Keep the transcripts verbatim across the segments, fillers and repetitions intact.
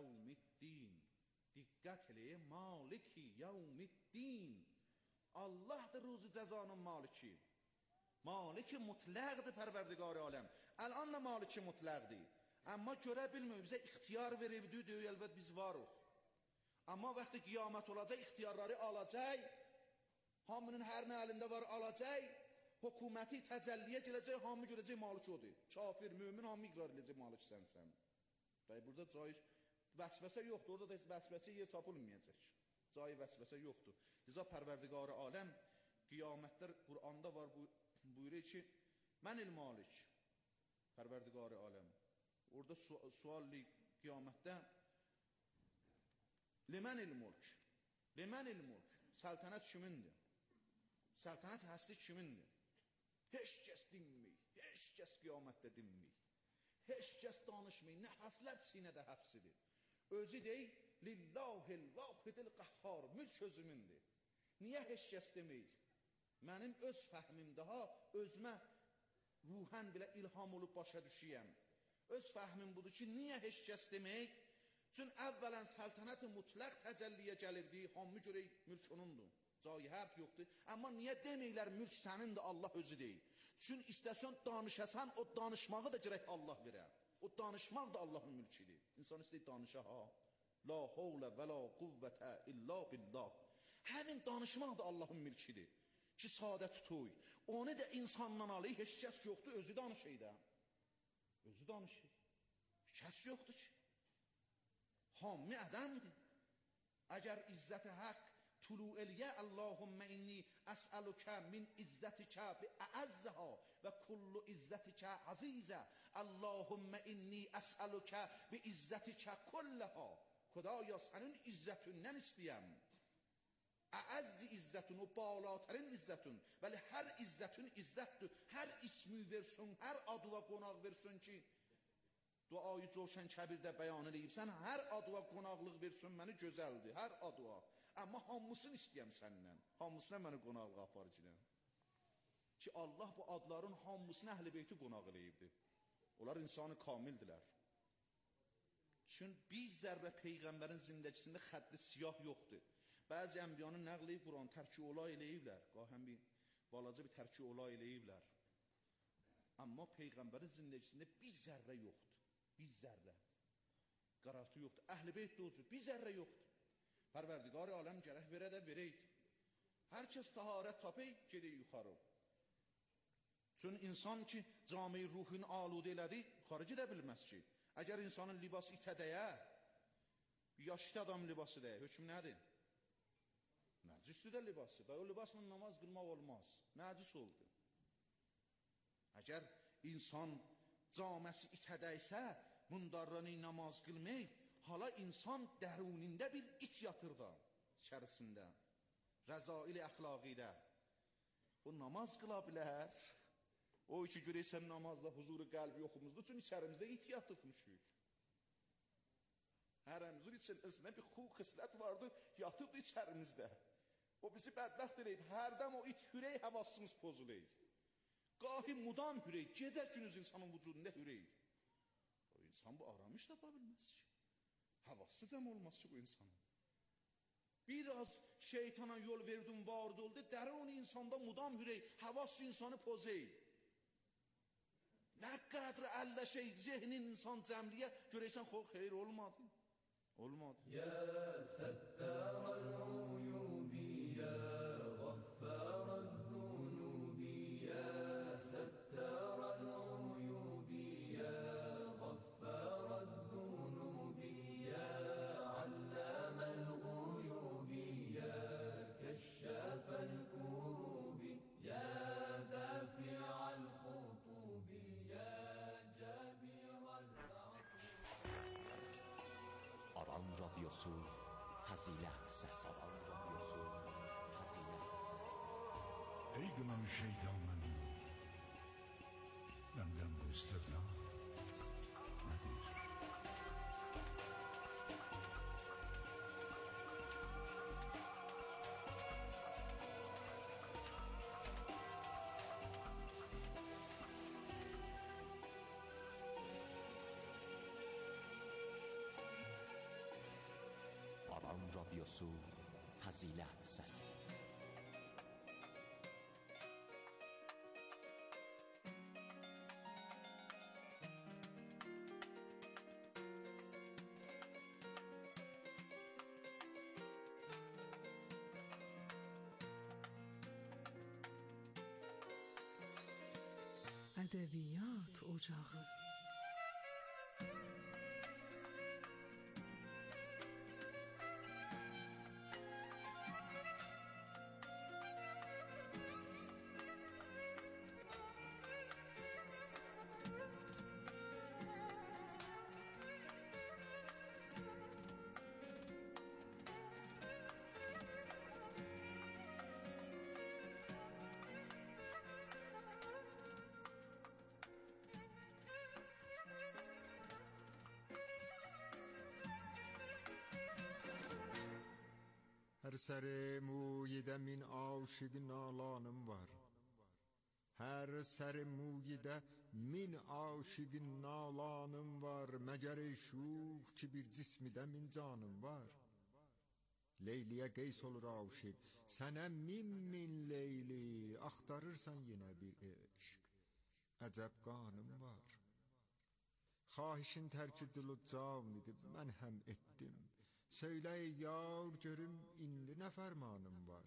yevmiddin. Diqqət eləyin, maliki yevmiddin. Allahdır ruzu cəzanın maliki. Maliki mutləqdir Pərverdigar aləm. Ələn də maliki mutləqdir. Amma görə bilməyib, bizə ixtiyar veribdir, deyir, əlbət biz varıq. Amma vaxtı qiyamət olacaq, ixtiyarları alacaq, hamının hər nə əlində var alacaq, hökuməti təcəlliyə gələcək, hamı görəcək malik odur. Kafir, mümin, hamı iqrar edəcək malik sənsən. Burada caiz vəsvəsə yoxdur, orada da vəsvəsə yer tapılmayacaq. Caiz vəsvəsə yoxdur. Liza Pərverdigar aləm, qiyamətlər Qur'anda var, buyuruyor ki, mənil malik, Pərverdigar aləm. Orada su sualli qiyamətdə limənil mulk, limənil mulk, səltənət kimindir? Səltənət həsli kimindir? Heç kəs dinmir, heç kəs qiyamətdə dinmir, heç kəs danışmır, nəfəslər sinədə həbsidir. Özü deyil, lillahil vahidil qəhhar, mülk özümündür. Niyə heç kəs demir? Mənim öz fəhmim daha, özümə ruhən belə ilham olub başa düşəyəm. Öz fəhmim budur ki, niyə heç kəs demək? Çünki əvvələn səltənət-i mutlaq təcəlliyə gəlirdi, hamı görək mülk onundur. Cayı hərf yoxdur. Amma niyə deməklər mülk sənindir, Allah özü deyil. Çünki istəsən danışasan, o danışmağı da gərək Allah verər. O danışmaq da Allahın mülkidir. İnsan istəyir danışa, ha. La havlə və la quvvətə illa billah. Həmin danışmaq da Allahın mülkidir. Ki, sadə tutuy. Onu da insandan alır, heç kəs yoxdur, özü danışır da. Özü danışır. Kəs yoxdur ki. Hammi ədəmdir. Əgər izzət-i haqq tulu eləyə, Allahümmə inni əsəlükə min izzətikə bi əəzzəhə və kullu izzətikə azizə. Allahümmə inni əsəlükə bi izzətikə kulləhə. Xudaya sənin izzətindən istəyəm. Əəzzi izzətun, o balatərin izzətun. Vəli hər izzətun izzətdir. Hər ismi versin, hər adıva qonaq versin ki, duayı Coşən Kəbirdə bəyan eləyibsən, hər adıva qonaqlıq versin məni gözəldir, hər adıva. Amma hamısını istəyəm səndən, hamısına məni qonaqlığa aparıcıram. Ki, Allah bu adların hamısını əhl-i beyti qonaq eləyibdir. Onlar insanı kamildilər. Çünki bir zərrə Peyğəmbərin zindəcisində xəddi siyah yoxdur. Bəzi ənbiyanın nəqli Quran tərki ola eləyiblər, qahəm bir balaca bir tərki ola eləyiblər. Amma Peyğəmbərin zindəcisində bir zərrə yoxdur. Bir zərrə. Qaraltı yoxdur. Əhl-i beyt də olacaq. Bir zərrə yoxdur. Pərverdigar aləm gərək verə də verəydi. Hər kəs taharət tapıyıb, gedək yuxarı. Çünki insan ki, cami ruhun aludə elədi, xarici də bilməz ki. Əgər insanın libası itədəyə, yaşlı adam libası dəyə, hökm nədir? Nəcisdir də libası. O libasla namaz qılmaq olmaz. Nəcis oldu. Əgər insan caməsi itədəysə, mundarrani namaz qılmək, hala insan dərunində bir it yatır da, içərisində, rəzail-i əxlaqidə. O namaz qıla bilər. O ki, görəysən namazda huzuru qəlbi yoxumuzdur, çünki içərimizdə it yatıbmışıq. Hərəmizin içərisində bir xul xislət vardır, yatıbdır içərimizdə. O bizi bədbəxt eləyib, hərdən o it hürək həvasımız pozuləyir. Qahi mudam hürək, gecə günüz insanın vücudunda hürək. O insan bu aramış tapa bilməz ki. Havası cəm olmaz ki bu insanın. Biraz şeytana yol verdin, vardı oldu, dərin insanda mudam hürək, havası insanı pozeyir. Nə qədri əllə şey, zehnin insan cəmliyə görəysən, xoq, xeyr olmadı. Olmadı. Ya səttərəl uyubi, ya qaffərəl zunubi, ya səttərəl uyubi, ya qaffərəl zunubi, ya alləməl uyubi, ya kəşşəfəl kurubi, ya dəfi'al xutubi, ya cəbirəl mə'tubi. Aran Radyosu Fazilet Sesi. Aran Radyosu Fazilet Sesi. Ey gınan şeytanın, benden bu istirna nedir? radyosu Fəzilət Səsi. ادبیات اجاقı. Her sere muyide min aşık nalanım var. Her sere muyide min aşık nalanım var. Meger şuf ki bir cismide min canım var. Leyliye qeys olur aşık, sənə min min leyli, axtarırsan yenə bir eşq, əcəb qanım var. Xahişin tərki dilu can idi, mən həm etdim. Söylə ey yar görüm, indi nə fərmanım var.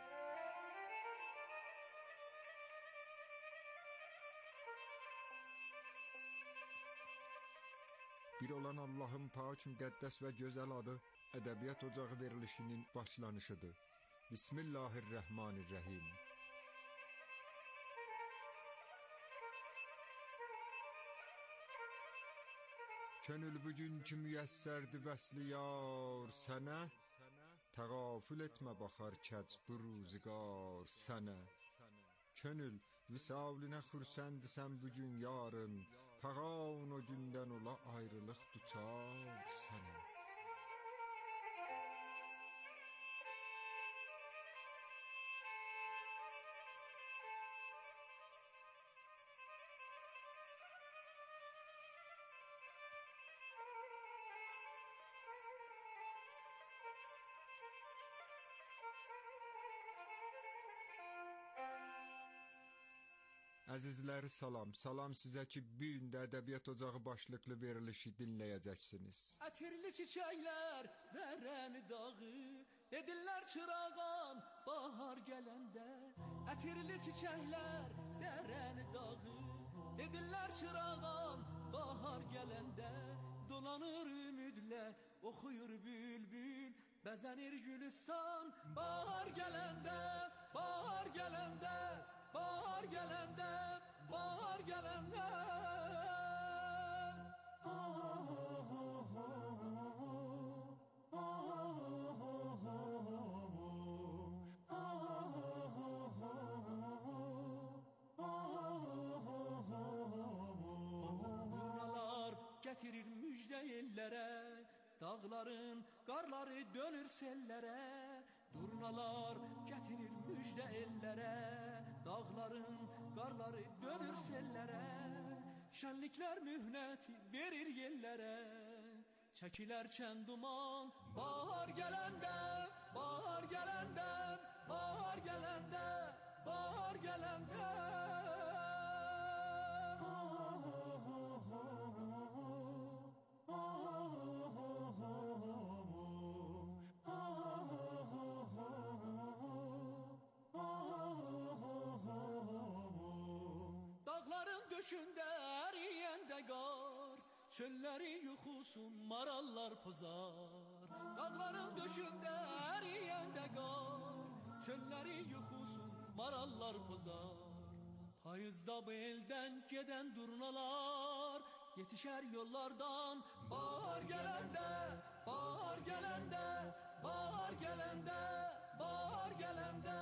Bir olan Allah'ın pak müqəddəs və gözəl adı Ədəbiyyat Ocağı verilişinin başlanışıdır. Bismillahirrahmanirrahim. Könül bugünkü müyəssərdi vəsli yar sənə, təğafül etmə baxar kəc bu ruzigar sənə. Könül visalinə xürsəndisən bugün yarın, fəğan o gündən ola ayrılıq duçar sənə. Əzizləri salam, salam sizə ki, bu gün də Ədəbiyyat Ocağı başlıqlı verilişi dinləyəcəksiniz. Ətirli çiçəklər, dərəni dağı, edirlər çırağan, bahar gələndə. Ətirli çiçəklər, dərəni dağı, edirlər çırağan, bahar gələndə. Dolanır ümidlə, oxuyur bülbül, bəzənir gülistan, bahar gələndə, bahar gələndə. Bahar gələndə, bahar gələndə. Durnalar gətirir müjdə ellərə, dağların qarları dönür sellərə. Durnalar gətirir müjdə ellərə, dağların qarları dönür sellərə. Şənliklər mühnəti verir yellərə, çəkilərkən duman. Bahar gələndə, bahar gələndə, bahar gələndə, bahar gələndə. Döşündə əriyəndə qar, çölləri yuxusun marallar pozar. Dağların döşündə əriyəndə qar, çölləri yuxusun marallar pozar. Payızda bu eldən gedən durnalar, yetişər yollardan. Bahar gələndə, bahar gələndə, bahar gələndə, bahar gələndə.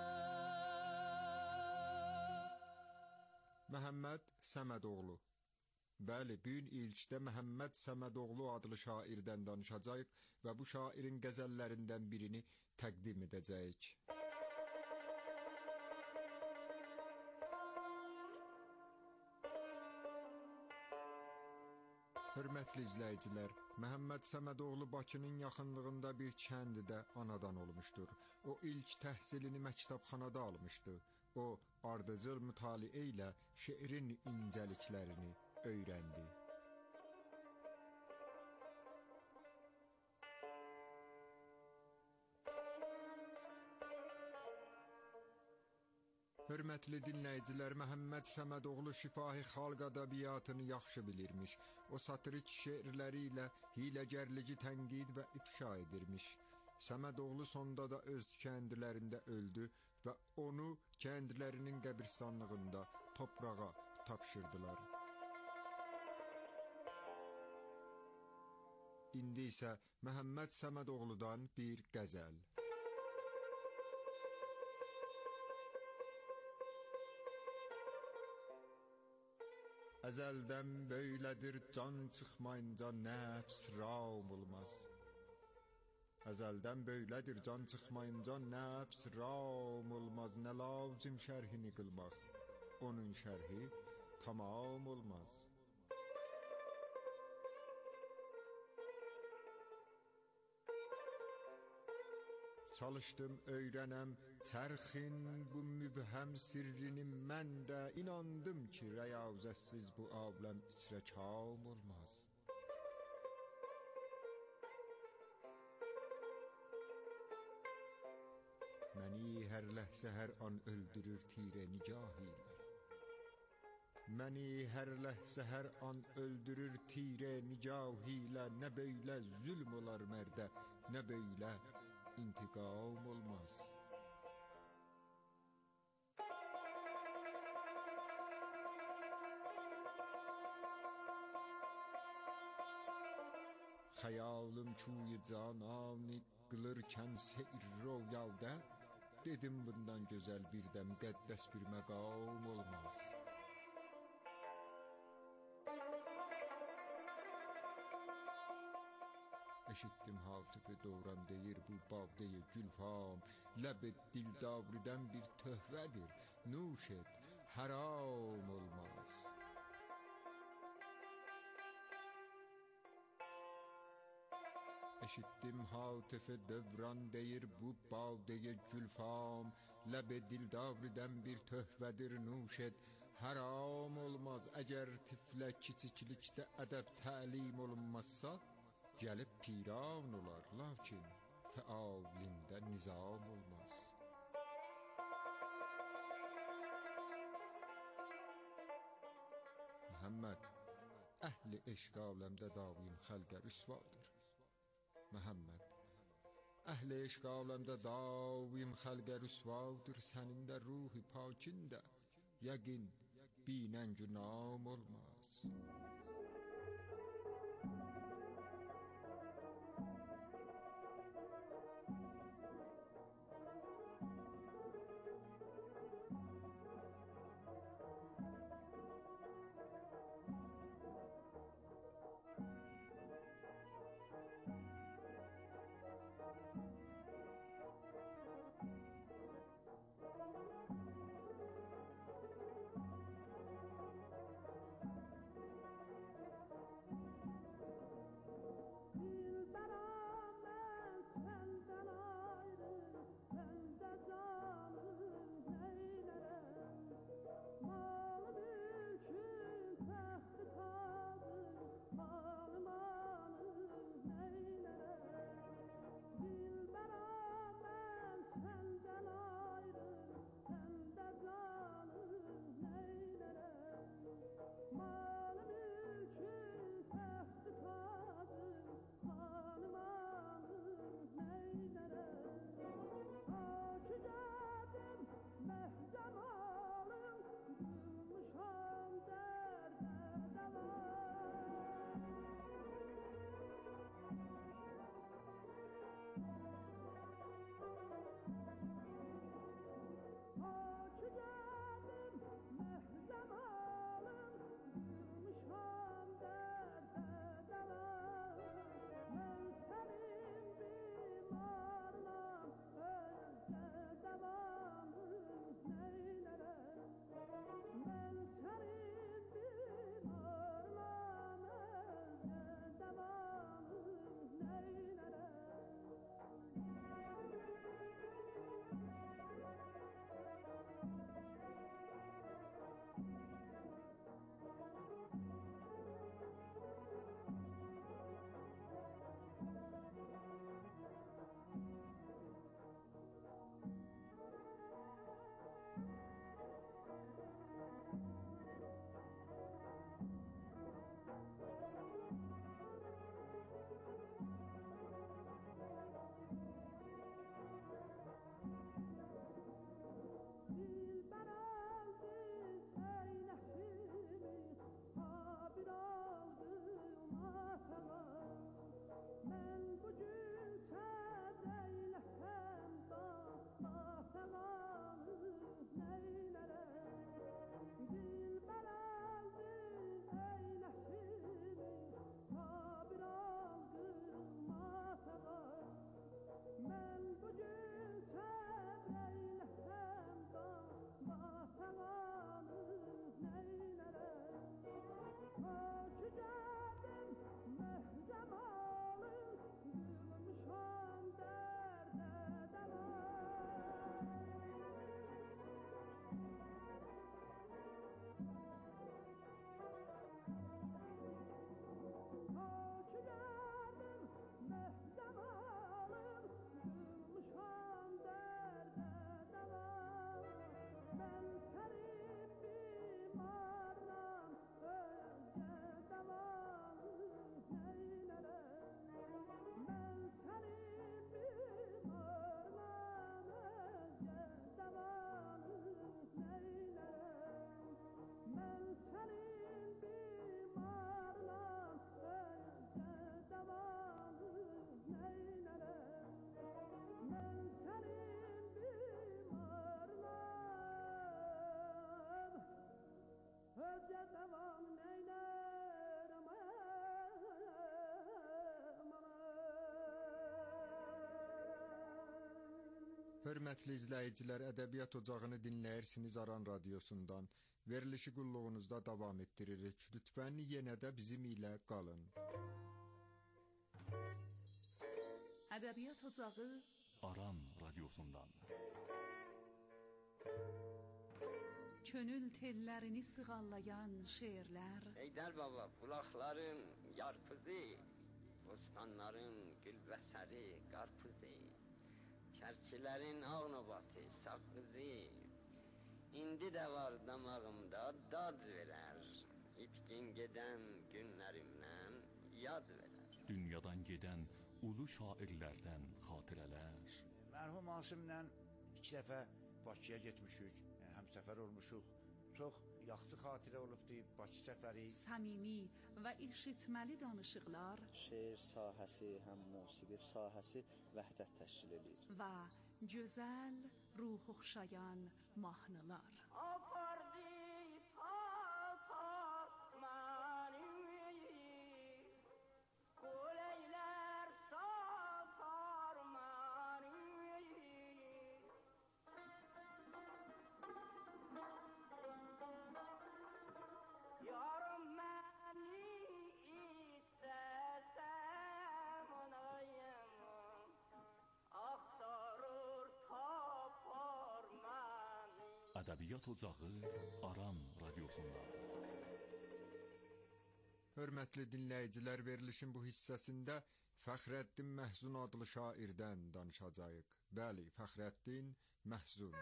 Məhəmməd Səmədoğlu. Bəli, bu gün ilkdə Məhəmməd Səmədoğlu adlı şairdən danışacağıq və bu şairin qəzəllərindən birini təqdim edəcəyik. Hörmətli izləyicilər, Məhəmməd Səmədoğlu Bakının yaxınlığında bir kənddə anadan olmuşdur. O ilk təhsilini məktəbxanada almışdı. O, ardıcıl mütaliə ilə şeirin incəliklərini öyrəndi. Hörmətli dinləyicilər, Məhəmməd Səmədoğlu şifahi xalq ədəbiyyatını yaxşı bilirmiş. O satirik şeirləri ilə hiləgərlici tənqid və ifşa edirmiş. Səmədoğlu sonda da öz kəndlərində öldü və onu kəndlərinin qəbirstanlığında toprağa tapşırdılar. İndi isə Məhəmməd Səmədoğludan bir qəzəl. Əzəldən böylədir can çıxmayınca nəfs ram olmaz. Əzəldən böylədir can çıxmayınca nəfs ram olmaz. Nə lazım şərhini qılmaq, onun şərhi tamam olmaz. Çalışdım öyrənəm çərxin bu mübhəm sirrini, mən də inandım ki, rəyazətsiz bu aləm içrə kam olmaz. Məni hər ləhzə hər an öldürür tirə nigah ilə. Məni hər ləhzə hər an öldürür tirə nigah ilə. Nə böylə zülm olar mərdə, nə böylə intiqam olmaz. Xəyalım çuy cananı qılırkən seyr royada, dedim bundan gözəl bir də müqəddəs bir məqam olmaz. Eşitdim Hatifi Dövran deyir bu babdeyi gülfam, ləb dildavridən bir töhvədir, nuş et, haram olmaz. Eşitdim Hatifi Dövran deyir bu babdeyi gülfam, ləb dildavridən bir töhvədir, nuş et, haram olmaz. Əgər tiflə kiçiklikdə ədəb təlim olunmazsa, gəlib piran olar, lakin fəalində nizam olmaz. Məhəmməd, əhli eşq aləmdə davim xəlqə rüsvadır. Məhəmməd, əhli eşq aləmdə davim xəlqə rüsvadır. Sənin də ruhi pakində yəqin binən günam olmaz. Hörmətli izləyicilər, Ədəbiyyat Ocağını dinləyirsiniz Aran Radiosundan. Verilişi qulluğunuzda davam etdiririk. Lütfən yenə də bizim ilə qalın. Ədəbiyyat Ocağı Aran Radiosundan. Könül tellərini sığallayan şeirlər. Heydər baba, bulaqların yarpızı, bostanların gülbəsəri, qarpızı, çərçilərin ağnobatı, saqqızı, indi də var damağımda dad verər, itkin gedən günlərimdən yad verər. Dünyadan gedən ulu şairlərdən xatirələr. Mərhum Asimlə iki dəfə Bakıya getmişik, həmsəfər olmuşuq. Çox yaxşı xatirə olubdu Bakı səfəri. Səmimi və eşitməli danışıqlar. Şeir sahəsi, həm musiqi sahəsi vəhdət təşkil edir. Və gözəl, ruh oxşayan mahnılar. Ədəbiyyat Ocağı Aran Radiosundan. Hörmətli dinləyicilər, verilişin bu hissəsində Fəxrəddin Məhzun adlı şairdən danışacağıq. Bəli, Fəxrəddin Məhzun.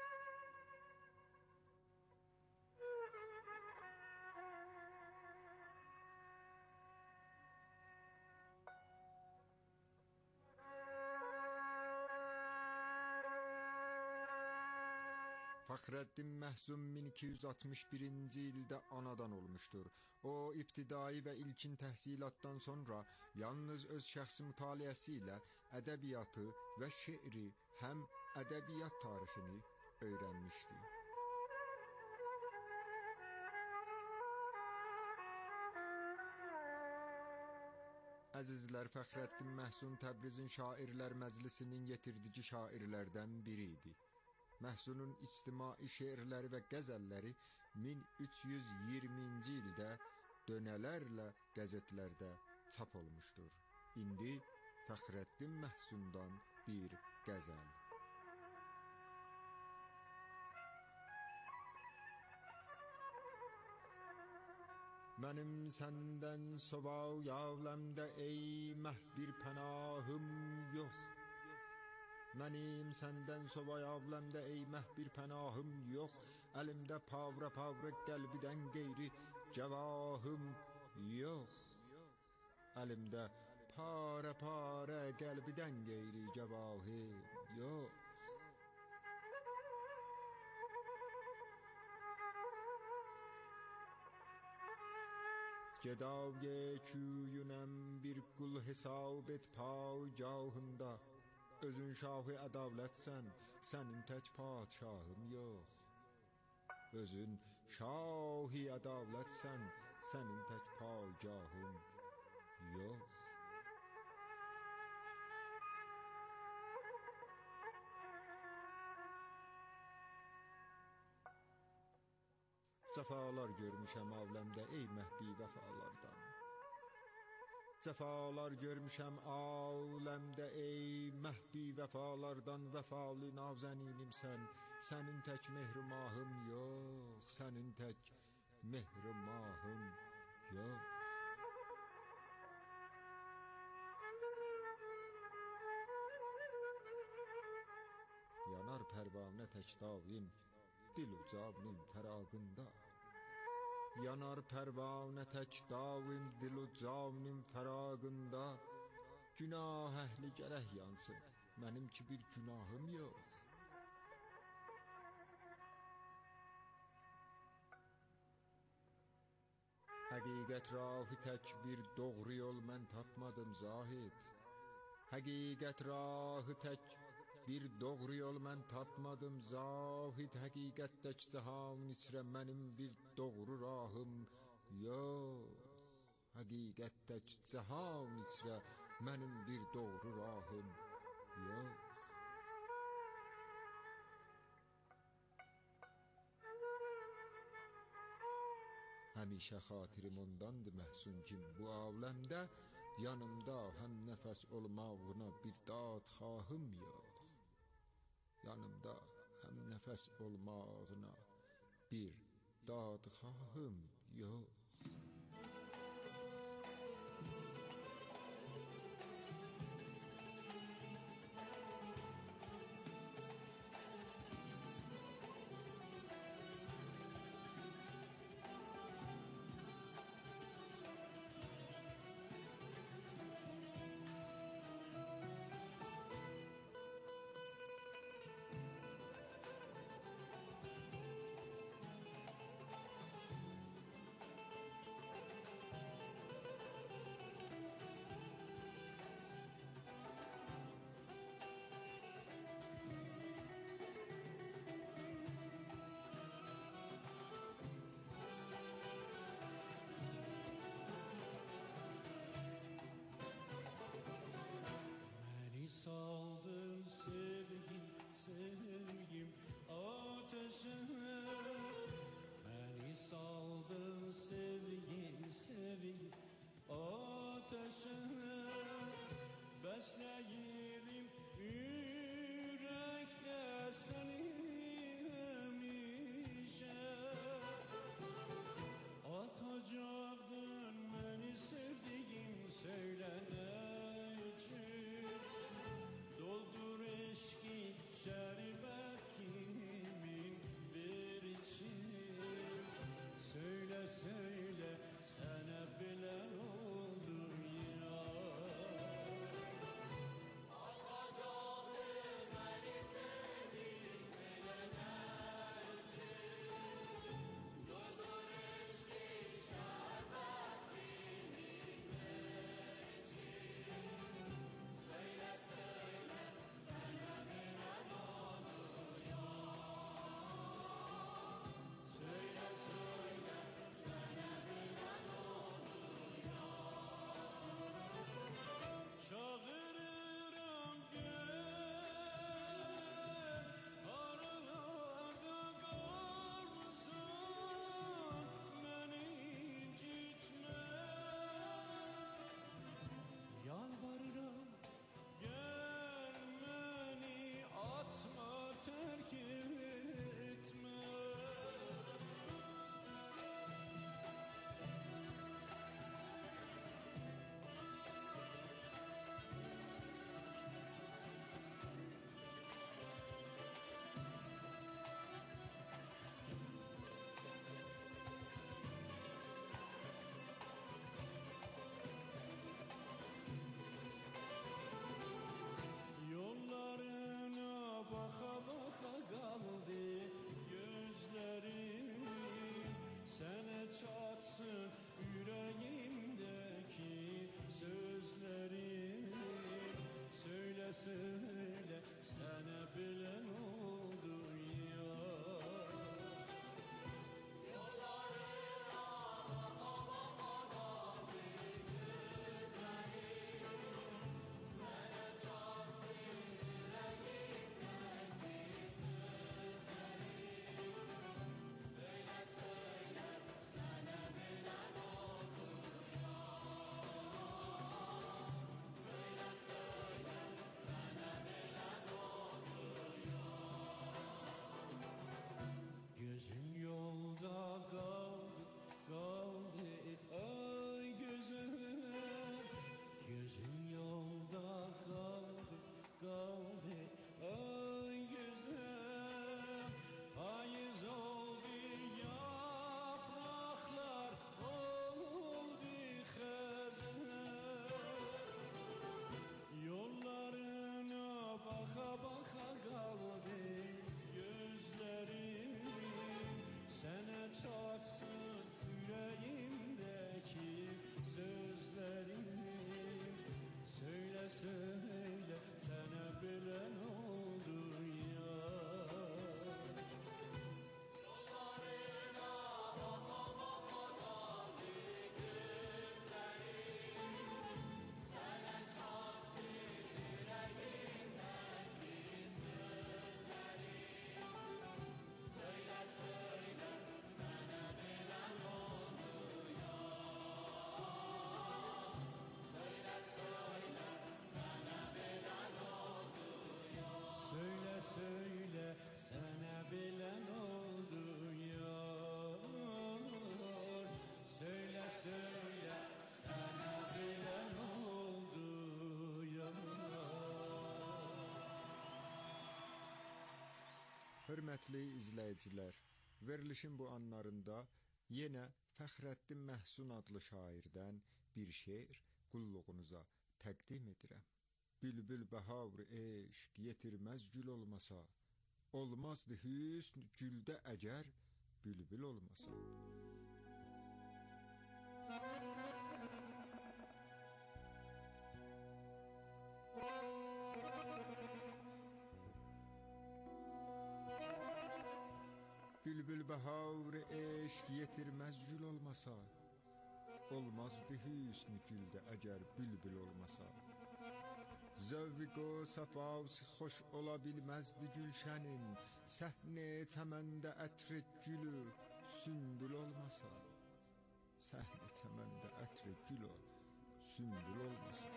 Fəxrəddin Məhzun min iki yüz altmış birinci ildə anadan olmuşdur. O, ibtidai və ilkin təhsilatdan sonra yalnız öz şəxsi mütaliəsi ilə ədəbiyyatı və şeiri, həm ədəbiyyat tarixini öyrənmişdi. Əzizlər, Fəxrəddin Məhzun Təbrizin Şairlər Məclisinin yetirdici şairlərdən biri idi. Məhzunun ictimai şeirləri və qəzəlləri min üç yüz iyirminci ildə dönələrlə qəzetlərdə çap olmuşdur. İndi Fəxrəddin Məhzundan bir qəzəl. Mənim səndən sovay aləmdə ey məh bir pənahım yox. Mənim səndən sovay aləmdə ey məh bir pənahım yox. Əlimdə pavra pavra qəlbidən qeyri cəvahım yox. Əlimdə para para qəlbidən qeyri cəvahim yox. Gedavye küyünəm bir qul hesab et pay cahında. Özün şahı ədavlətsən, sənin tək padşahım yox. Özün şahı ədavlətsən, sənin tək padşahım yox. Cəfalar görmüşəm avləmdə ey məhbi vəfalardan. Cəfalar görmüşəm aləmdə ey məhbi vəfalardan. Vəfalı nazəninimsən, sənin tək mehrimahım yox. Sənin tək mehrimahım yox. Yanar pərvanə tək davim dil ucabının fərağında. Yanar pərvanə tək davim dil ucabının fərağında. Günah əhli gərək yansın, mənim ki bir günahım yox. Həqiqət rahı tək bir doğru yol mən tapmadım zahid. Həqiqət rahı tək bir doğru yol mən tapmadım zahid. Həqiqətdək cahanın içrə mənim bir doğru rahım yox. Həqiqətdək cahanın içrə mənim bir doğru rahım yox. Həmişə xatirim ondandır məhzun kim bu aləmdə yanımda həm nəfəs olmağına bir dad xahım yox. Yanımda həm nəfəs olmağına bir dad xahım yox. Hörmətli izləyicilər, verilişin bu anlarında yenə Fəxrəddin Məhsun adlı şairdən bir şeir qulluğunuza təqdim edirəm. Bülbül bəhavr eşq yetirməz gül olmasa, olmazdı hüsn güldə əgər bülbül olmasa. Bülbül bəhavr eşq yetirməz gül olmasa, olmazdı hüsn güldə əgər bülbül olmasa. Zövq o səfası xoş ola bilməzdi gülşənin, səhni çəməndə ətri gülü sümbül olmasa. Səhni çəməndə ətri gülü sümbül olmasa.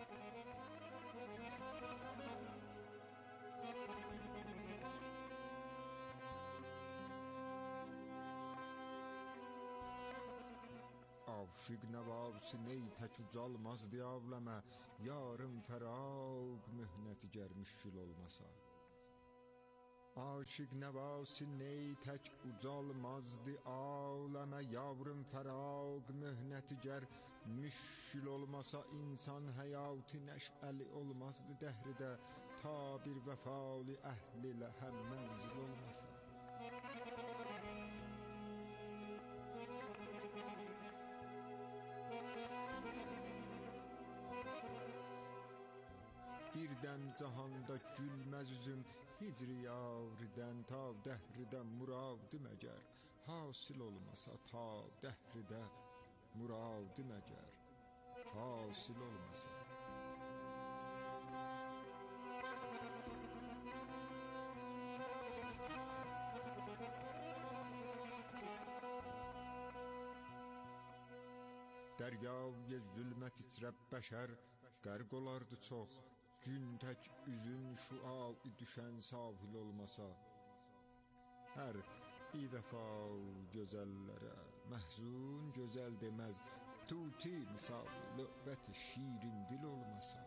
Aşık nəvası ney tək ucalmazdı avləmə, yarım fəraq mühnəti gərmişgül olmasa. Aşık nəvası ney tək ucalmazdı avləmə, yarım fəraq mühnəti gərmişgül olmasa. İnsan həyatı nəşəli olmazdı dəhridə, ta bir vəfalı əhli ilə həm mənzil olmasa. Birdəm cahanda gülməz üzüm hicri yavridən, ta dəhridə muradım əgər hasil olmasa. Ta dəhridə muradım əgər hasil olmasa. Dəryaya zülmət içrə bəşər qərq olardı çox, gün tək üzün şüa düşən sahil olmasa. Hər bivəfa gözəllərə məhzun gözəl deməz, tuti misal löbət şirin dil olmasa.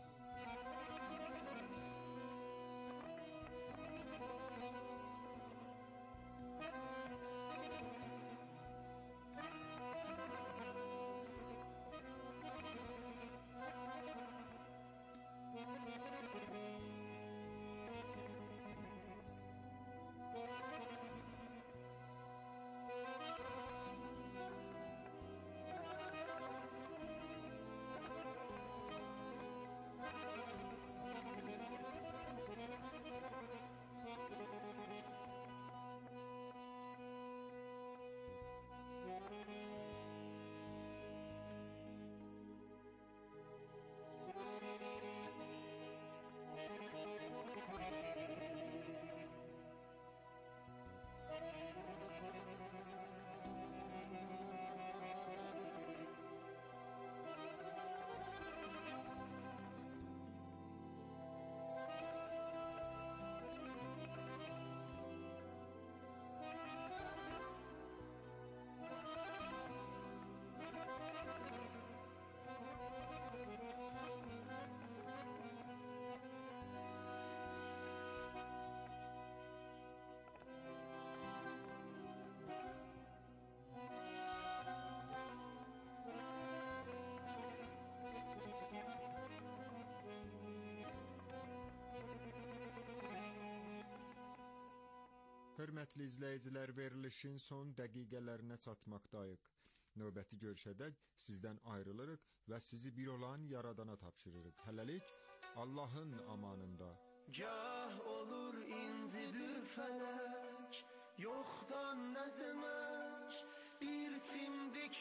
Hörmətli izləyicilər, verilişin son dəqiqələrinə çatmaqdayıq. Növbəti görüşədək sizdən ayrılırıq və sizi bir olan Yaradana tapşırırıq. Hələlik Allahın amanında. Gah olur incidir fələk, yoxdan nəzmək, bir simdik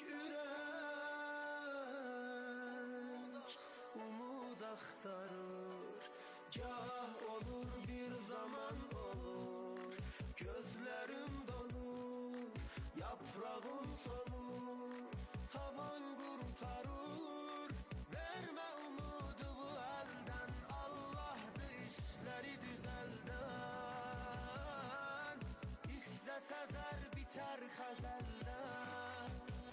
ürək, umud axtarır. Gah olur bir zaman olur, gözlərim donur, yaprağım solur, tavan qurtarır. Vermə umudu bu əldən, Allahdır işləri düzəldən. İstəsəzər bitər xəzəldən.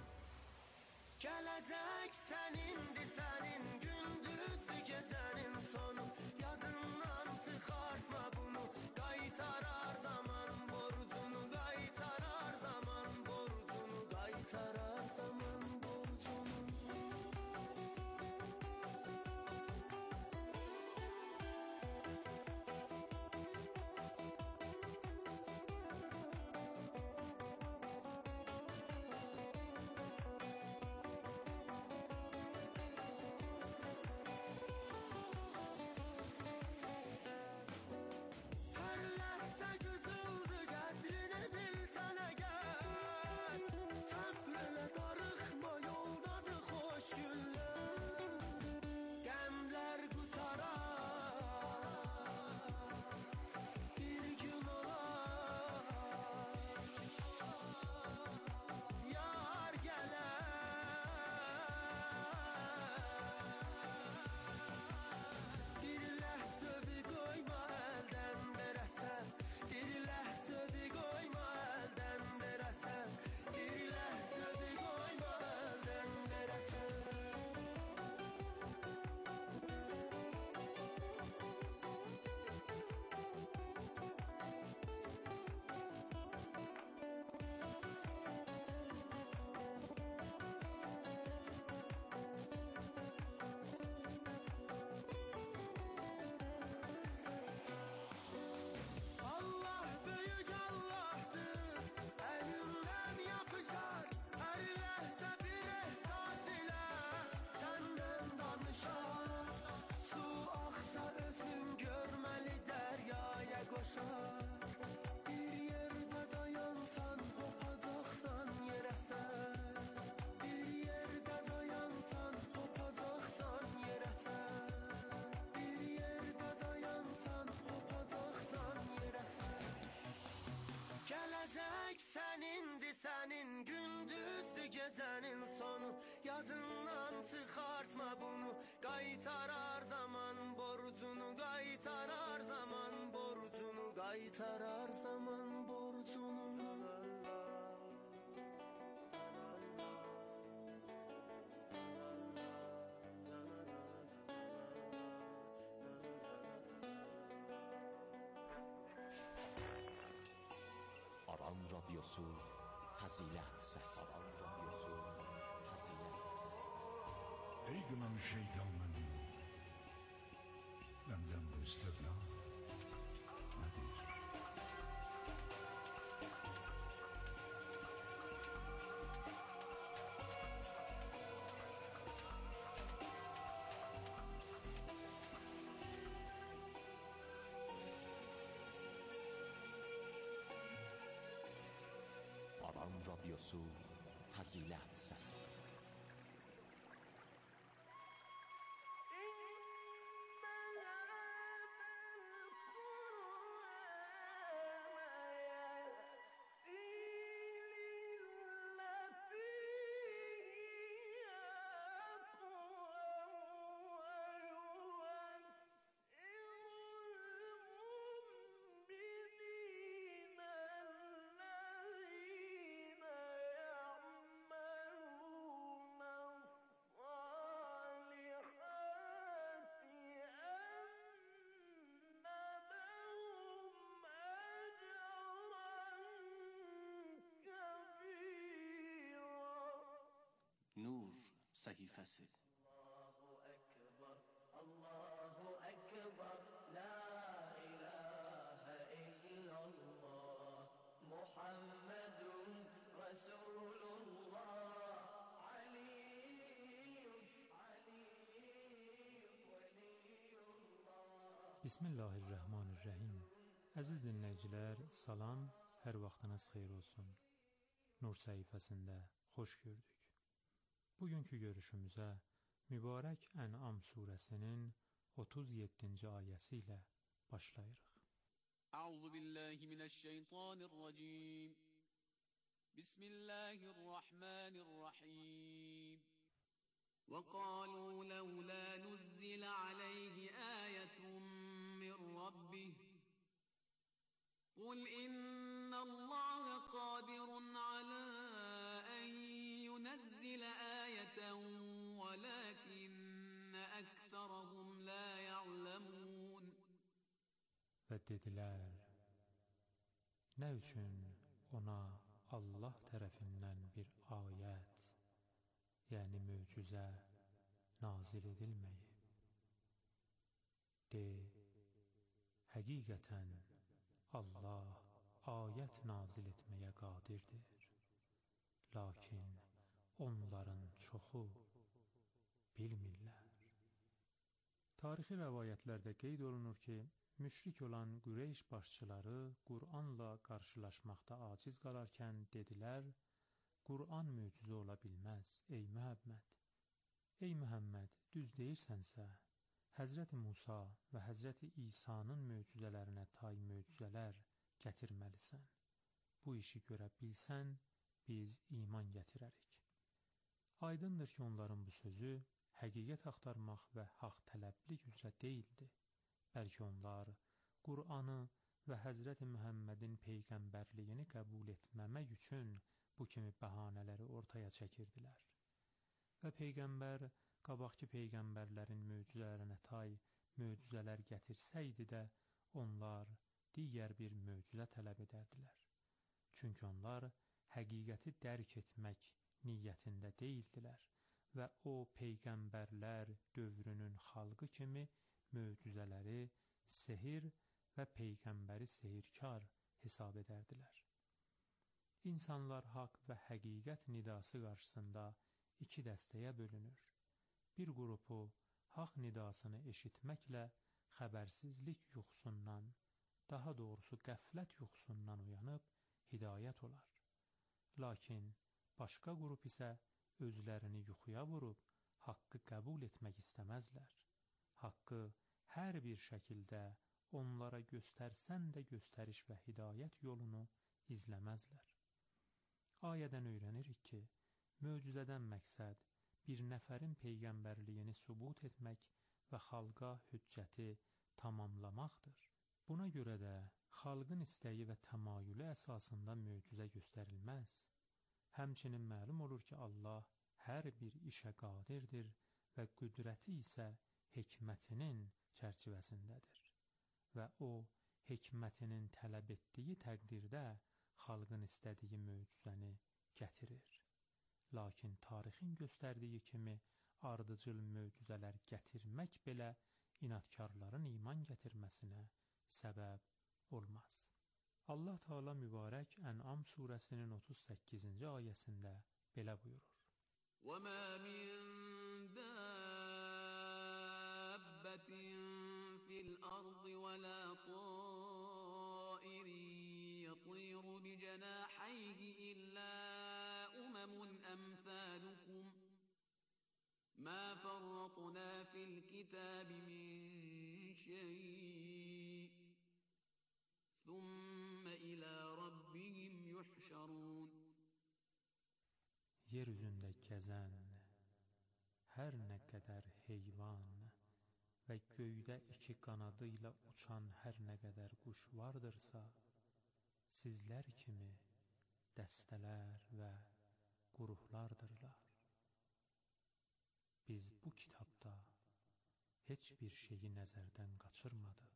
Gələcək sənindir sənin, gündüzdür gecənin sonu. Yadından çıxartma bunu, qaytarar zaman borcu. qaytarar zaman borcunu. Aran Radyosu Fazilet Sesi. Aran Radyosu Fazilet Sesi. Ey gınan şeytanın, benden bu istirna nedir? Aran Radyosu Fazilet Sesi. Nur sahifesi. Allahu Ekber, Allahu Ekber, La ilahe illallah, Muhammedun Resulullah, Aliyyun, Aliyyun, Veliyullah. Bismillahirrahmanirrahim. Əziz dinləyicilər, salam, hər vaxtınız xeyir olsun. Nur səhifəsində xoş gördük. Bugünkü görüşümüzə mübarək Ən'am surəsinin otuz yeddinci ayəsi ilə başlayırıq. Euzu billahi mineşşeytanirracim. Bismillahirrahmanirrahim. Ve qalu lawla nuzzila alayhi ayetun min rabbih. Kul innallaha qadirun ala en yunezzile ayeten velakinne ekserahum la ya'lemun. Və dedilər, nə üçün ona Allah tərəfindən bir ayət, yəni möcüzə nazil edilməyib? De, həqiqətən Allah ayət nazil etməyə qadirdir. Lakin onların çoxu bilmirlər. Tarixi rəvayətlərdə qeyd olunur ki, müşrik olan Qureyş başçıları Qur'anla qarşılaşmaqda aciz qalarkən dedilər, Qur'an möcüzə ola bilməz, ey Məhəmməd. Ey Məhəmməd, düz deyirsənsə, Həzrəti Musa və Həzrəti İsa'nın möcüzələrinə tay möcüzələr gətirməlisən. Bu işi görə bilsən, biz iman gətirərik. Aydındır ki, onların bu sözü həqiqət axtarmaq və haqq tələblik üzrə deyildi. Bəlkə onlar Qur'anı və Həzrəti Məhəmmədin peyğəmbərliyini qəbul etməmək üçün bu kimi bəhanələri ortaya çəkirdilər. Və peyğəmbər qabaqki peyğəmbərlərin möcüzələrinə tay möcüzələr gətirsəydi də, onlar digər bir möcüzə tələb edərdilər. Çünki onlar həqiqəti dərk etmək niyyətində deyildilər və o peyğəmbərlər dövrünün xalqı kimi möcüzələri sehir və peyğəmbəri sehirkar hesab edərdilər. İnsanlar haqq və həqiqət nidası qarşısında iki dəstəyə bölünür. Bir qrupu haqq nidasını eşitməklə xəbərsizlik yuxusundan, daha doğrusu qəflət yuxusundan uyanıb hidayət olar. Lakin başqa qrup isə özlərini yuxuya vurub haqqı qəbul etmək istəməzlər. Haqqı hər bir şəkildə onlara göstərsən də göstəriş və hidayət yolunu izləməzlər. Ayədən öyrənirik ki, möcüzədən məqsəd bir nəfərin peyğəmbərliyini sübut etmək və xalqa hüccəti tamamlamaqdır. Buna görə də xalqın istəyi və təmayülü əsasında möcüzə göstərilməz. Həmçinin məlum olur ki, Allah hər bir işə qadirdir və qüdrəti isə hikmətinin çərçivəsindədir və o, hikmətinin tələb etdiyi təqdirdə xalqın istədiyi möcüzəni gətirir. Lakin tarixin göstərdiyi kimi ardıcıl möcüzələr gətirmək belə inadkarların iman gətirməsinə səbəb olmaz. Allah Teala mübarək Ən'am surəsinin otuz səkkizinci ayəsində belə buyurur. وَمَا مِن دَابَّةٍ فِي الْأَرْضِ وَلَا طَائِرٍ يَطِيرُ بِجَنَاحَيْهِ إِلَّا أُمَمٌ أَمْثَالُكُمْ مَا فَرَّطْنَا فِي الْكِتَابِ مِن شَيْءٍ ثُمَّ إِلَى رَبِّهِمْ يُحْشَرُونَ. Yer üzündə gəzən hər nə qədər heyvan və göydə iki qanadı ilə uçan hər nə qədər quş vardırsa, sizlər kimi dəstələr və quruplardırlar. Biz bu kitabda heç bir şeyi nəzərdən qaçırmadıq.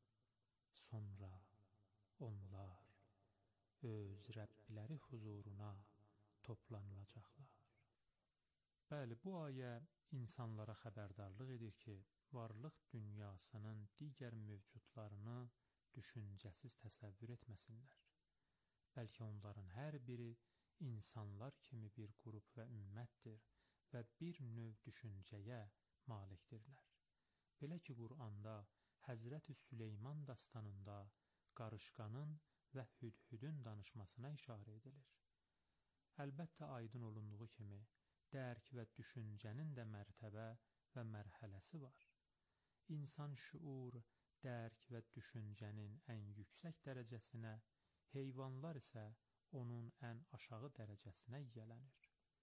Sonra onlar öz Rəbbiləri huzuruna toplanılacaqlar. Bəli, bu ayə insanlara xəbərdarlıq edir ki, varlıq dünyasının digər mövcudlarını düşüncəsiz təsəvvür etməsinlər. Bəlkə onların hər biri insanlar kimi bir qrup və ümmətdir və bir növ düşüncəyə malikdirlər. Belə ki, Quranda Həzrəti Süleyman dastanında qarışqanın və hüdhüdün danışmasına işarə edilir. Əlbəttə aydın olunduğu kimi, dərk və düşüncənin də mərtəbə və mərhələsi var. İnsan şuur, dərk və düşüncənin ən yüksək dərəcəsinə, heyvanlar isə onun ən aşağı dərəcəsinə yiyələnir.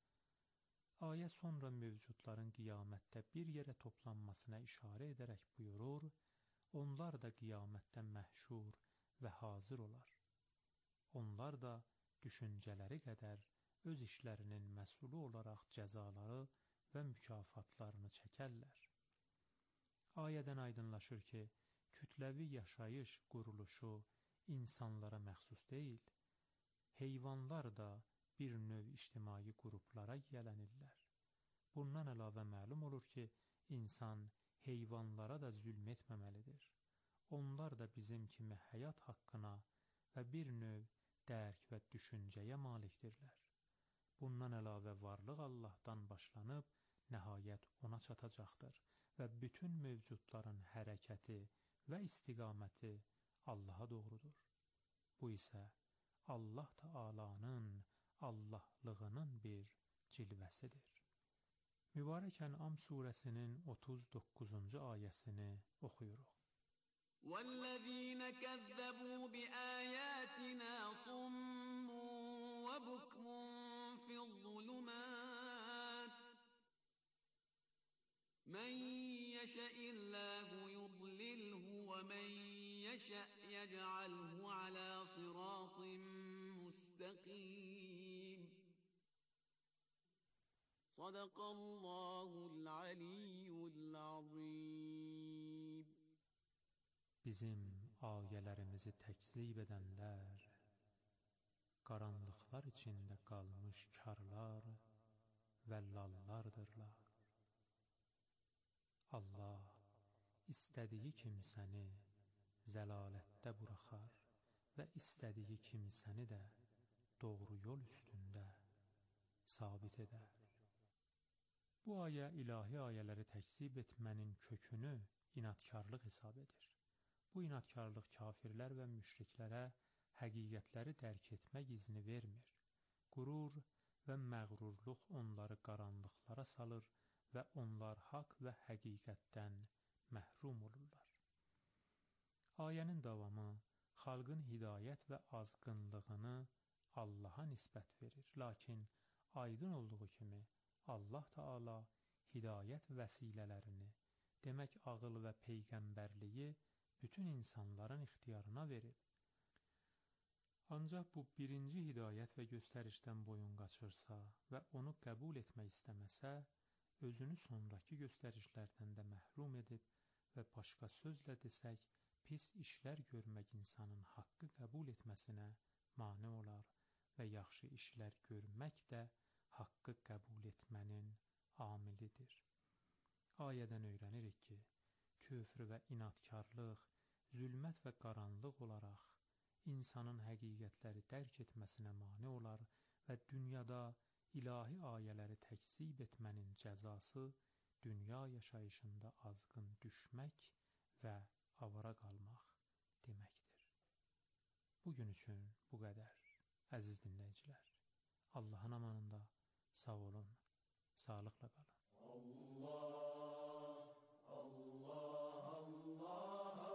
Ayə sonra mövcudların qiyamətdə bir yerə toplanmasına işarə edərək buyurur, onlar da qiyamətdə məhşur və hazır olar. Onlar da düşüncələri qədər öz işlərinin məsulü olaraq cəzaları və mükafatlarını çəkərlər. Ayədən aydınlaşır ki, kütləvi yaşayış quruluşu insanlara məxsus deyil, heyvanlar da bir növ ictimai qruplara yiyələnirlər. Bundan əlavə məlum olur ki, insan heyvanlara da zülm etməməlidir. Onlar da bizim kimi həyat haqqına və bir növ dərk və düşüncəyə malikdirlər. Bundan əlavə varlıq Allahdan başlanıb, nəhayət ona çatacaqdır və bütün mövcudların hərəkəti və istiqaməti Allaha doğrudur. Bu isə Allah Teala'nın Allahlığının bir cilvəsidir. Mübarək Ən'am surəsinin otuz doqquzuncu ayəsini oxuyuruq. وَالَّذِينَ كَذَّبُوا بِآيَاتِنَا صُمٌّ وَبُكْمٌ فِي الظُّلُمَاتِ مَن يَشَإِ اللَّهُ يُضْلِلْهُ وَمَن يَشَأْ يَجْعَلْهُ عَلَى صِرَاطٍ مُسْتَقِيمٍ. صَدَقَ اللَّهُ الْعَلِيُّ الْعَظِيمُ. Bizim ayələrimizi təkzib edənlər, qaranlıqlar içində qalmış karlar və lallardırlar. Allah istədiyi kimsəni zəlalətdə buraxar və istədiyi kimsəni də doğru yol üstündə sabit edər. Bu ayə ilahi ayələri təkzib etmənin kökünü inadkarlıq hesab edir. Bu inadkarlıq kafirlər və müşriklərə həqiqətləri dərk etmək izni vermir. Qurur və məğrurluq onları qaranlıqlara salır və onlar haqq və həqiqətdən məhrum olurlar. Ayənin davamı xalqın hidayət və azğınlığını Allaha nisbət verir. Lakin aydın olduğu kimi Allah Teala hidayət vəsilələrini, demək ağıl və peyğəmbərliyi bütün insanların ixtiyarına verib. Ancaq bu birinci hidayət və göstərişdən boyun qaçırsa və onu qəbul etmək istəməsə, özünü sonraki göstərişlərdən də məhrum edib və başqa sözlə desək, pis işlər görmək insanın haqqı qəbul etməsinə mane olar və yaxşı işlər görmək də haqqı qəbul etmənin amilidir. Ayədən öyrənirik ki, küfr və inadkarlıq, zülmət və qaranlıq olaraq insanın həqiqətləri dərk etməsinə mane olar və dünyada ilahi ayələri təkzib etmənin cəzası dünya yaşayışında azğın düşmək və avara qalmaq deməkdir. Bugün üçün bu qədər, əziz dinləyicilər. Allahın amanında sağ olun, sağlıqla qalın. Allah, Allah, Allah,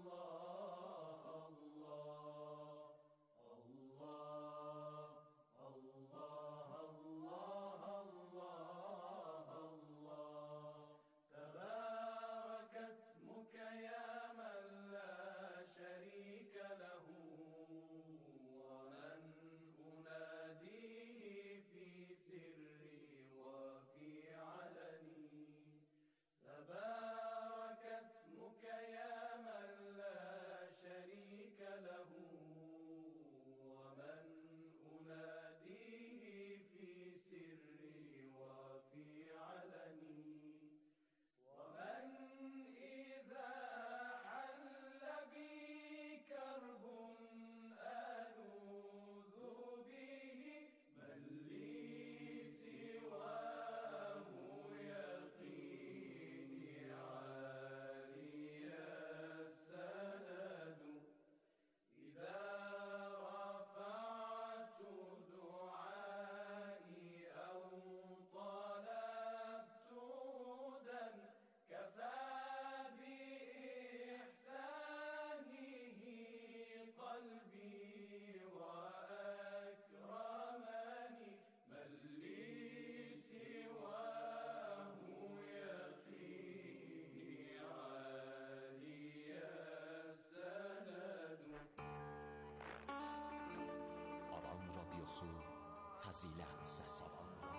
Fəzilət səsi.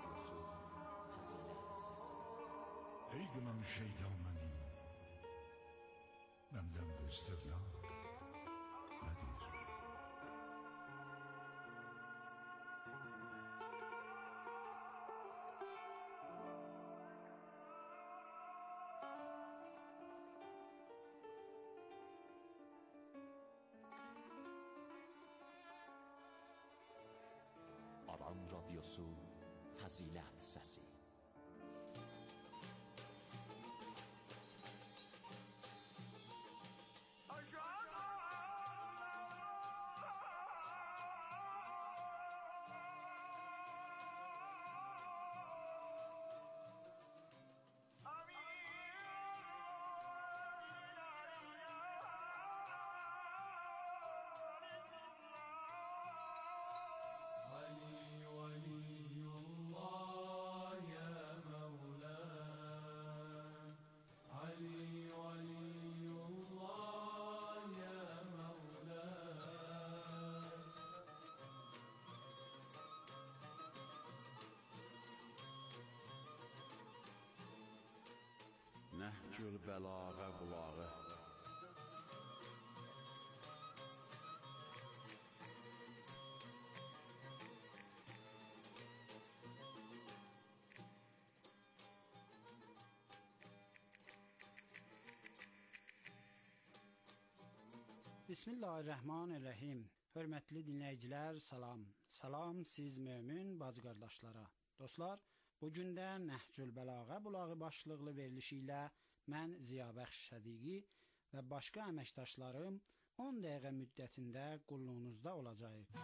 Ey qınan şeytan məni, məndən bu istirnaq nədir? Aran Radyosu Fəzilət səsi. Nəhcül bəlağa qulağı. Bismillahirrahmanirrahim. Hörmətli dinləyicilər, salam. Salam siz mömin bacı qardaşlara. Dostlar, bugün də Nəhcül Bəlağa bulağı başlıqlı verilişi ilə mən Ziyabəxş Sədiqi və başqa əməkdaşlarım on dəqiqə müddətində qulluğunuzda olacağıq.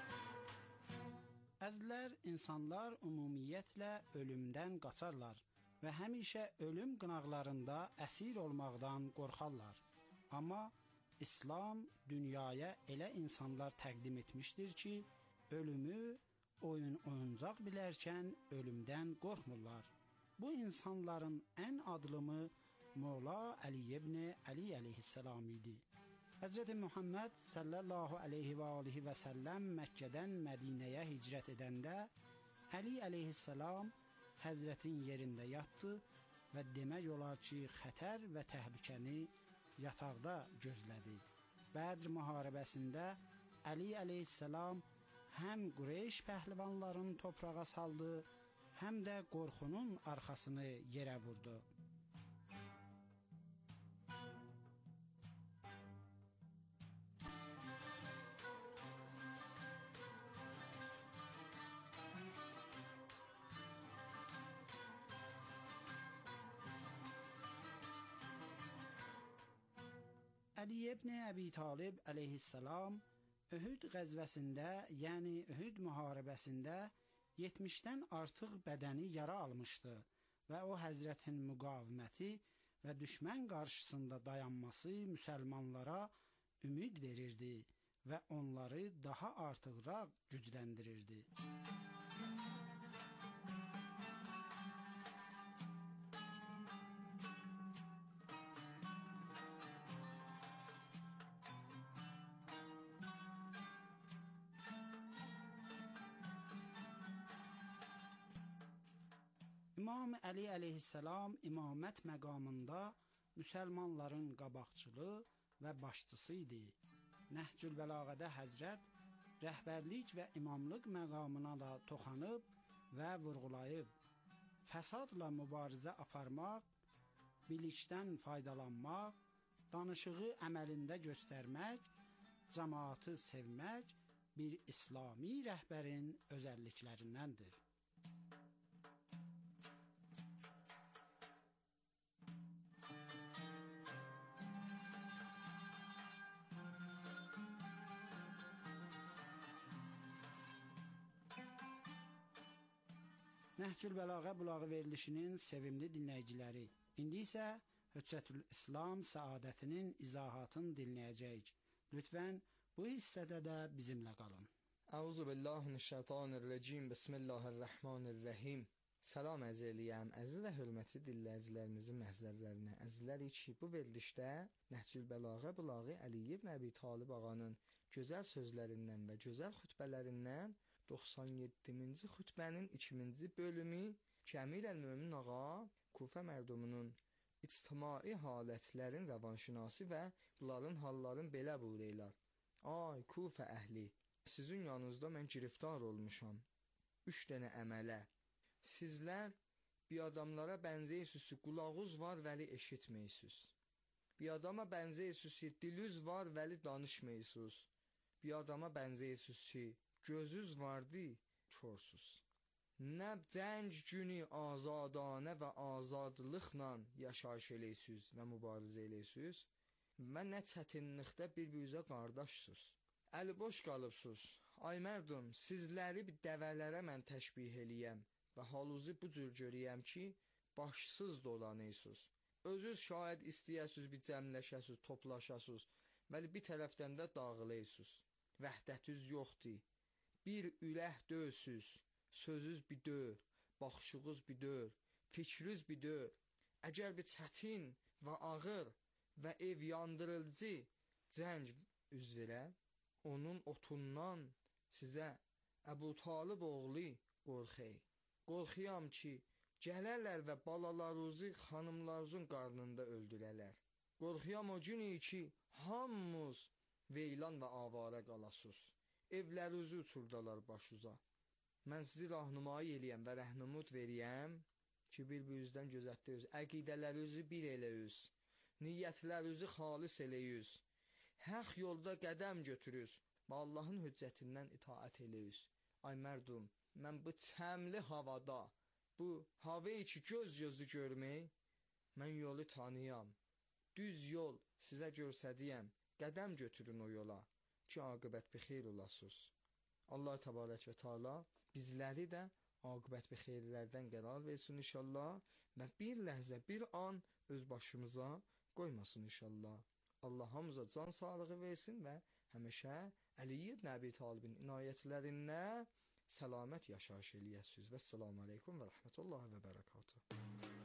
Əzlər, insanlar ümumiyyətlə ölümdən qaçarlar. və həmişə ölüm qınaqlarında əsir olmaqdan qorxarlar. Amma İslam dünyaya elə insanlar təqdim etmişdir ki, ölümü oyun oyuncaq bilərkən ölümdən qorxmurlar. Bu insanların ən adlımı Mola Ali ibn Ali əleyhissalam idi. Həzrəti Muhammed sallallahu aleyhi və alihi və səlləm Məkkədən Mədinəyə hicrət edəndə Ali əleyhissalam Həzrətin yerində yatdı və demək olar ki, xətər və təhlükəni yataqda gözlədi. Bədr müharibəsində Ali əleyhissalam həm Qureyş pəhlivanlarını toprağa saldı, həm də qorxunun arxasını yerə vurdu. Ali ibn Əbi Talib əleyhissalam Uhud qəzvəsində, yəni Uhud müharibəsində yetmişdən artıq bədəni yara almışdı və o Həzrətin müqaviməti və düşmən qarşısında dayanması müsəlmanlara ümid verirdi və onları daha artıqraq gücləndirirdi. İmam Əli əleyhissalam imamət məqamında müsəlmanların qabaqçılı və başçısı idi. Nəhcül Bəlağədə Həzrət rəhbərlik və imamlıq məqamına da toxanıb və vurğulayıb. Fəsadla mübarizə aparmaq, bilikdən faydalanmaq, danışığı əməlində göstərmək, cəmaatı sevmək bir İslami rəhbərin özəlliklərindəndir. Nəhcül Bəlağə bulağı verilişinin sevimli dinləyiciləri, indi isə Hüccətül İslam səadətinin izahatını dinləyəcəyik. Lütfən bu hissədə də bizimlə qalın. Əuzu billahi mineşşeytanirracim. Bismillahirrahmanirrahim. Salam ərz eləyəm əziz və hörmətli dinləyicilərimizin məhzərlərinə. Əzizləri ki, bu verilişdə Nəhcül Bəlağə bulağı Ali ibn Əbi Talib ağanın gözəl sözlərindən və gözəl xütbələrindən doxsan yeddinci xütbənin ikinci bölümü ki, Əmir əl-Mömin ağa Kufə mərdumunun ictimai halətlərin rəvanşinası və bunların halların belə buyur eylər. Ay Kufə əhli, sizin yanınızda mən giriftar olmuşam. Üç dənə əmələ. Sizlər bir adamlara bənzəyirsiniz, qulağınız var, vəli eşitməyirsiniz. Bir adama bənzəyirsiniz, diliniz var, vəli danışmırsınız. Bir adama bənzəyirsiniz ki, gözüz vardı, körsüz. Nə cəng günü azadanə və azadlıqla yaşayış eləyirsiniz və mübarizə eləyirsiniz və nə çətinlikdə bir-birinizə qardaşsınız. Əli boş qalıbsınız. Ay mərdum, sizləri bir dəvələrə mən təşbih eləyəm və haluzu bu cür görəyəm ki, başsız dolanırsınız. Özünüz şayad istəyəsiniz bir cəmləşəsiniz, toplaşasınız, bəli bir tərəfdən də dağılırsınız. Vəhdətiniz yoxdur. Bir ürək döysüz, sözüz bir dör, baxışınız bir dör, fikriniz bir dör. Əgər bir çətin və ağır və ev yandırıcı cəng üz verə, onun otundan sizə Əbu Talib oğlu qorxey. Qorxuyam ki, gələrlər və balalarınızı xanımlarınızın qarnında öldürərlər. Qorxuyam o günü ki, hamımız veylan və avara qalasınız. Evlərinizi uçurdalar başuza. Mən sizi rahnımayı eləyəm və rəhnumut veriyəm ki, bir-birinizdən gözətdəyiz. Əqidələrinizi bir eləyiz. Niyyətlərinizi xalis eləyiz. Həq yolda qədəm götürüz və Allahın hüccətindən itaət eləyiz. Ay mərdum, mən bu çəmli havada, bu havayı ki göz gözü görmək, mən yolu tanıyam. Düz yol sizə görsədiyəm. Qədəm götürün o yola ki, aqibət bixeyr olasınız. Allah təbarək və Teala bizləri də aqibət bixeyrlərdən qərar versin inşallah və bir ləhzə, bir an öz başımıza qoymasın inşallah. Allah hamıza can sağlığı versin və həmişə Əli ibn Əbi Talibin inayətlərində səlamət yaşayış eləyəsiniz. Və assalamu aleykum və rəhmətullahi və bərəkatuhu.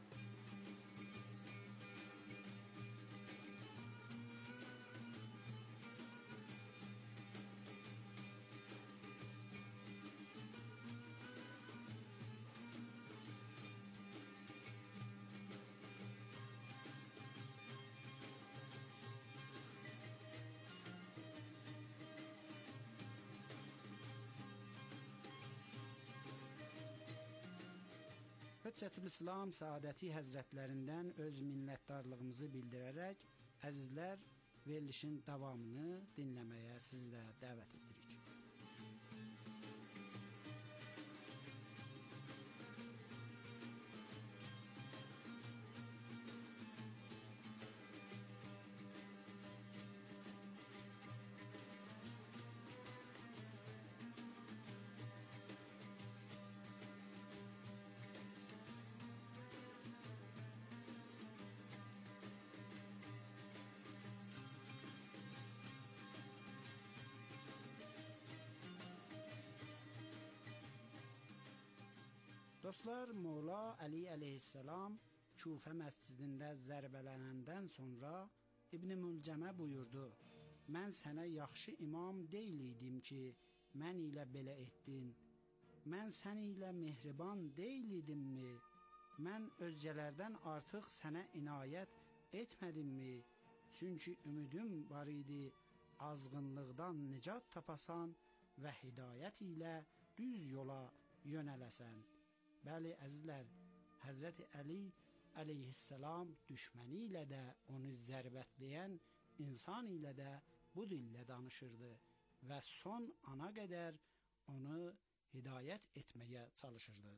Hüccətül-İslam Səadəti Həzrətlərindən öz minnətdarlığımızı bildirərək, əzizlər, verilişin davamını dinləməyə sizi də dəvət edirik. Dostlar, Mola Əli əleyhissalam Küfə məscidində zərbələnəndən sonra İbn Mülcəmə buyurdu: "Mən sənə yaxşı imam deyil idim ki, mən ilə belə etdin. Mən sən ilə mehriban deyil idimmi? Mən özgələrdən artıq sənə inayət etmədimmi? Çünki ümidim var idi, azğınlıqdan nicat tapasan və hidayət ilə düz yola yönələsən." Bəli, əzizlər, Həzrəti Əli əleyhissalam düşməni ilə də, onu zərbətləyən insan ilə də bu dillə danışırdı və son ana qədər onu hidayət etməyə çalışırdı.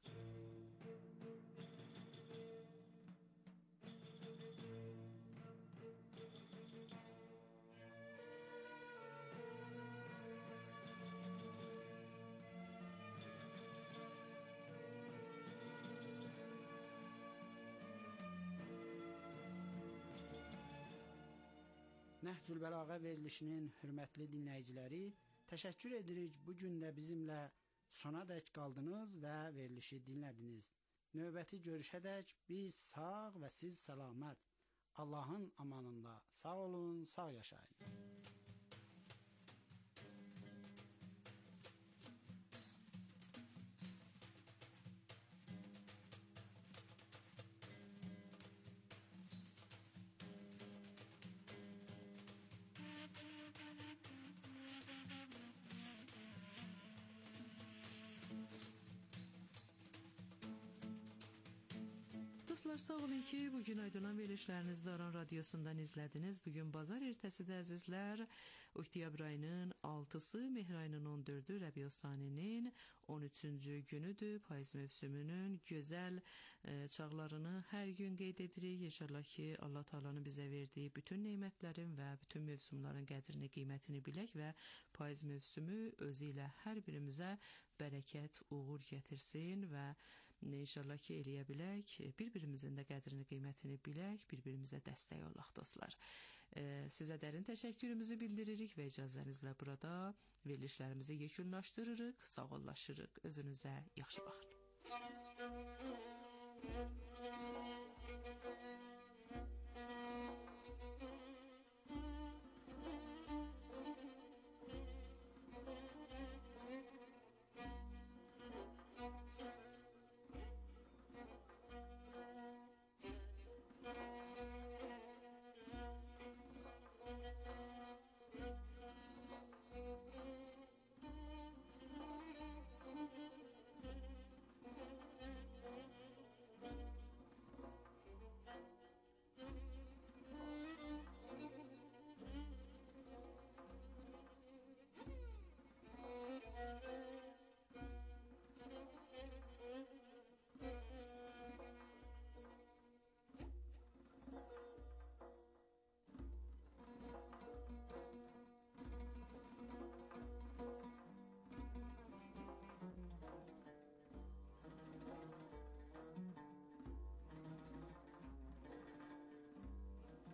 Nəhcül Bəlağə verilişinin hörmətli dinləyiciləri, təşəkkür edirik bu gün də bizimlə sonadək qaldınız və verilişi dinlədiniz. Növbəti görüşədək biz sağ və siz səlamət. Allahın amanında sağ olun, sağ yaşayın. Dostlar, sağ olun ki, bugün aydılan verilişlərinizi Aran Radiosundan izlədiniz. Bugün bazar ertəsidə əzizlər, oktyabr ayının altısı, mehr ayının on dördü, Rəbiül-Saninin on üçüncü günüdür. Payız mövsümünün gözəl e, çağlarını hər gün qeyd edirik. İnşallah ki, Allah Taala'nın bizə verdiyi bütün nemətlərin və bütün mövsümlərin qədrini, qiymətini bilək və payız mövsümü özü ilə hər birimizə bərəkət, uğur gətirsin və İnşallah ki, eləyə bilək, bir-birimizin də qədrini, qiymətini bilək, bir-birimizə dəstək olaq dostlar. Sizə dərin təşəkkürümüzü bildiririk və icazənizlə burada verilişlərimizi yekunlaşdırırıq, sağollaşırıq. Özünüzə yaxşı baxın.